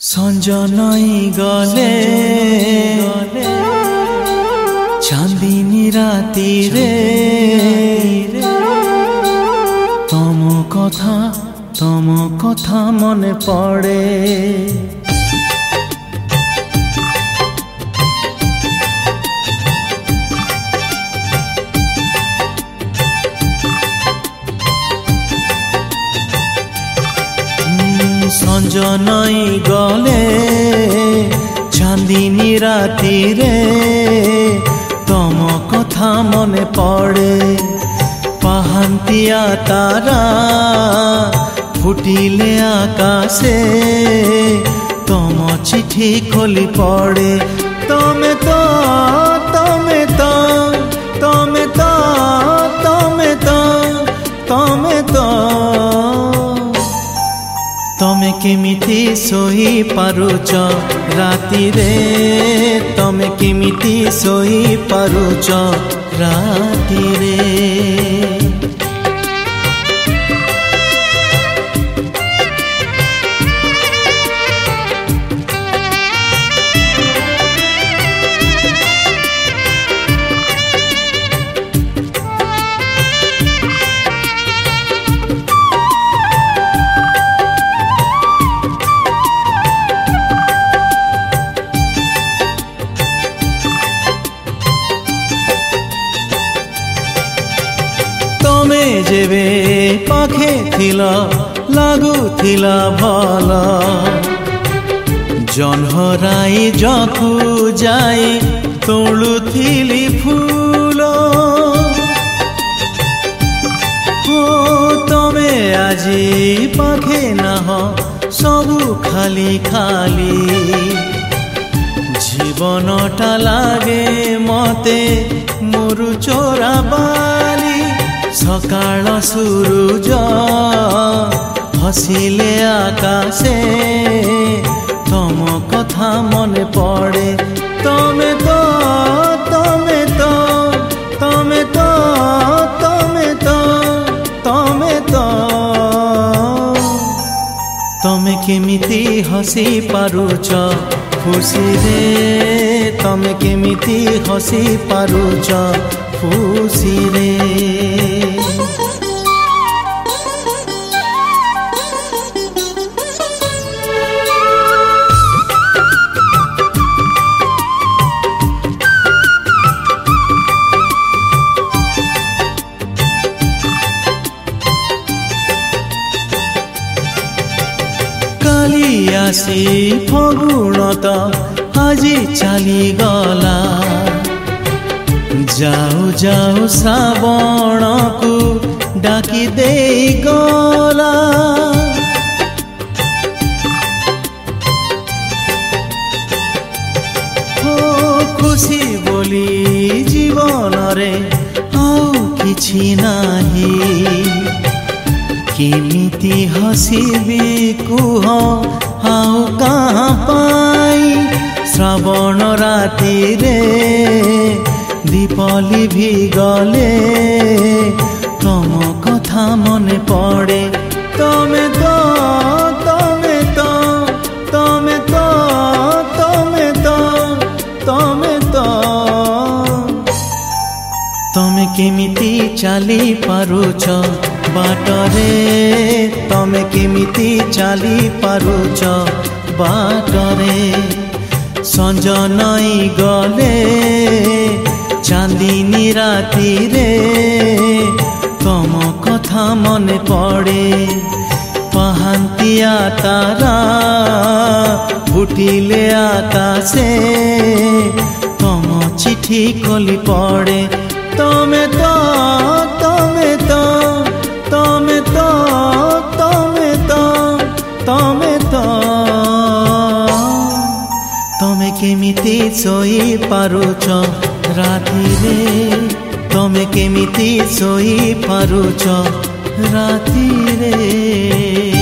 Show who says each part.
Speaker 1: संज नई गले चांदनी राती रे तम कथा मने पड़े। संज नई गले चांदनी राती रे तम कथा मने पड़े। पहांतिया तारा फुटिले आकाशे तम चिठी खोली पड़े। तमे तो तमे तो तमे तो तमे तो तमे तो तमे केमिति सोई पारुच राती रे तमे केमिति सोई पारुच राती रे। तमे जेबे पाखे थिला लागुथिला भला जन्हराई जखु जाई तोलुथिली फूल। हो तमे आजी पाखे नाह सबु खाली खाली जीवनटा लागे मते मोरु चोरा बाली। सकाळ सूरज हसिले आकाशे तम कथा मने पड़े। तमे तो तमे तो तमे तो तमे तो तमे तो तमे केमिति हसी पारुच खुशी रे तमे केमिति हसी पारुच खुशी रे। काली आसी फगुणत आजी चली गला। जाऊ जाऊ श्रावण को डाकी दे गला। हो खुशी बोली जीवन रे आउ किछि नाही। केमिति हसीबी कुह आउ कहाँ पाई। श्रावण राती रे दीपली भी गले तम कथा मने पड़े। तमे तो तमे तो तमे तो तमे तो तमे तो तमे केमिति चली पारुच बाटरे तमे केमिति चली पारुच बाटरे। संज नई गले चांदनी राती रे तम कथा मने पड़े। पहांतिया तारा फुटिले आकाशे तम चिठी खोली पड़े। तमे तो तमे तो तमे तो तमे तो तमे तो तमे केमिति सोई पारुच राती रे तमे केमिति सोई पारुच राती रे।